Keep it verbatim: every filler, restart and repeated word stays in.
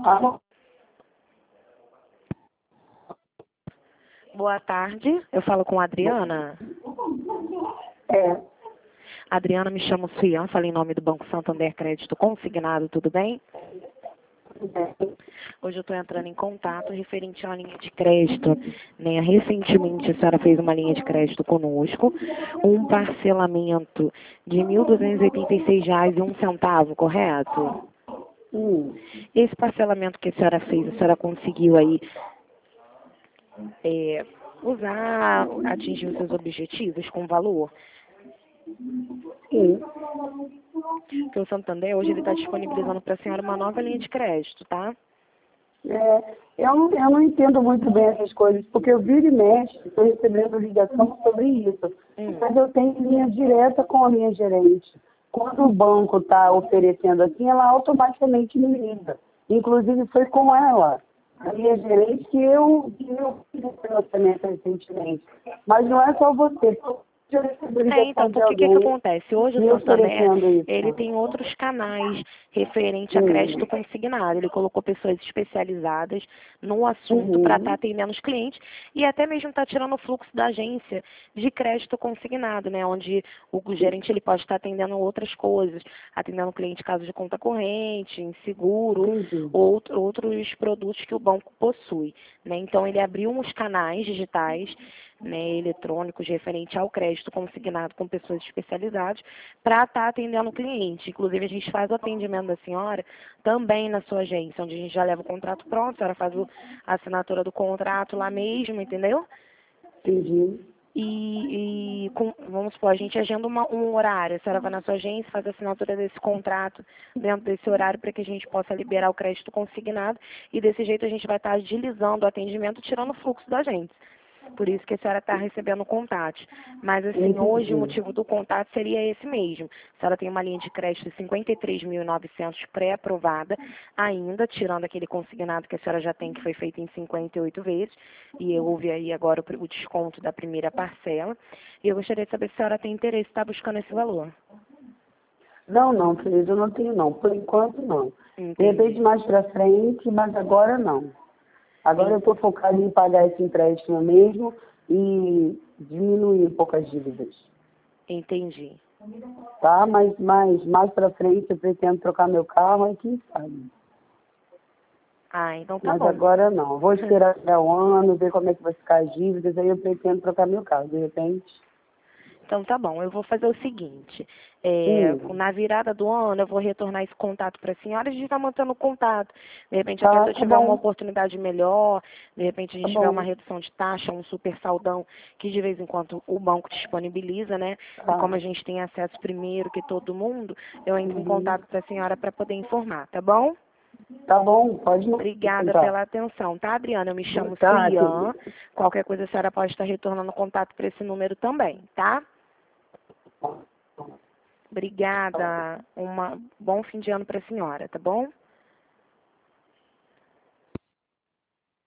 Alô? Boa tarde, eu falo com a Adriana. É. Adriana, me chamo Suian, falo em nome do Banco Santander Crédito Consignado, tudo bem? Hoje eu estou entrando em contato referente a uma linha de crédito. Né? Recentemente a senhora fez uma linha de crédito conosco, um parcelamento de mil duzentos e oitenta e seis reais e um centavo, correto? Hum. Esse parcelamento que a senhora fez, a senhora conseguiu aí é, usar, atingir os seus objetivos com valor? Sim. Porque o Santander hoje ele está disponibilizando para a senhora uma nova linha de crédito, tá? É, eu, não- eu não entendo muito bem essas coisas, porque eu viro e mexo, estou recebendo ligação sobre isso. Hum. Mas eu tenho linha direta com a minha gerente. Quando o banco está oferecendo assim, ela automaticamente me liga. Inclusive foi com ela, a minha gerente, que eu que eu fiz esse relacionamento recentemente. Mas não é só você. Eu recebo É, ligação então, de porque o que, que alguém acontece? Hoje o me Santander, oferecendo ele isso. tem outros canais referente a Hum. crédito consignado. Ele colocou pessoas especializadas no assunto para estar Uhum. atendendo os clientes e até mesmo está tirando o fluxo da agência de crédito consignado, né? Onde o gerente ele pode estar atendendo outras coisas, atendendo o cliente em caso de conta corrente, em seguro, Entendi. ou outros produtos que o banco possui, né? Então ele abriu uns canais digitais, né, eletrônicos referente ao crédito consignado com pessoas especializadas para estar atendendo o cliente. Inclusive, a gente faz o atendimento da senhora também na sua agência, onde a gente já leva o contrato pronto, a senhora faz o- a assinatura do contrato lá mesmo, entendeu? Entendi. E, e com- vamos supor, a gente agenda uma- um horário, a senhora vai na sua agência, faz a assinatura desse contrato dentro desse horário para que a gente possa liberar o crédito consignado e desse jeito a gente vai estar agilizando o atendimento, tirando o fluxo da gente. Por isso que a senhora está recebendo contatos. Mas, assim, hoje o Entendi. motivo do contato seria esse mesmo. A senhora tem uma linha de crédito de cinquenta e três mil e novecentos pré-aprovada, ainda, tirando aquele consignado que a senhora já tem, que foi feito em cinquenta e oito vezes, e houve aí agora o, o desconto da primeira parcela. E eu gostaria de saber se a senhora tem interesse em estar buscando esse valor. Não, não, querido, eu não tenho não. Por enquanto, não. De repente, Entendi. mais pra frente, mas agora não. Agora eu estou focado em pagar esse empréstimo mesmo e diminuir um pouco as dívidas. Entendi. Tá? Mas mais, mais pra frente eu pretendo trocar meu carro, aí quem sabe. Ah, então tá Mas bom. agora não. Vou esperar até o ano, ver como é que vai ficar as dívidas, aí eu pretendo trocar meu carro. De repente. Então tá bom, eu vou fazer o seguinte, é, Hum, na virada do ano eu vou retornar esse contato para a senhora e a gente vai mantendo contato. De repente até tá, se eu tá tiver uma bom, oportunidade melhor, de repente a tá gente tiver uma bom. redução de taxa, um super saldão que de vez em quando o banco disponibiliza, né? E Tá. como a gente tem acesso primeiro que todo mundo, eu entro em Uhum. contato para a senhora para poder informar, tá bom? Tá bom, pode não. Obrigada Tá. pela atenção, tá, Adriana? Eu me chamo Tá, Suian. querido. Qualquer coisa a senhora pode estar retornando contato para esse número também, tá? Obrigada. Um bom fim de ano para a senhora, tá bom?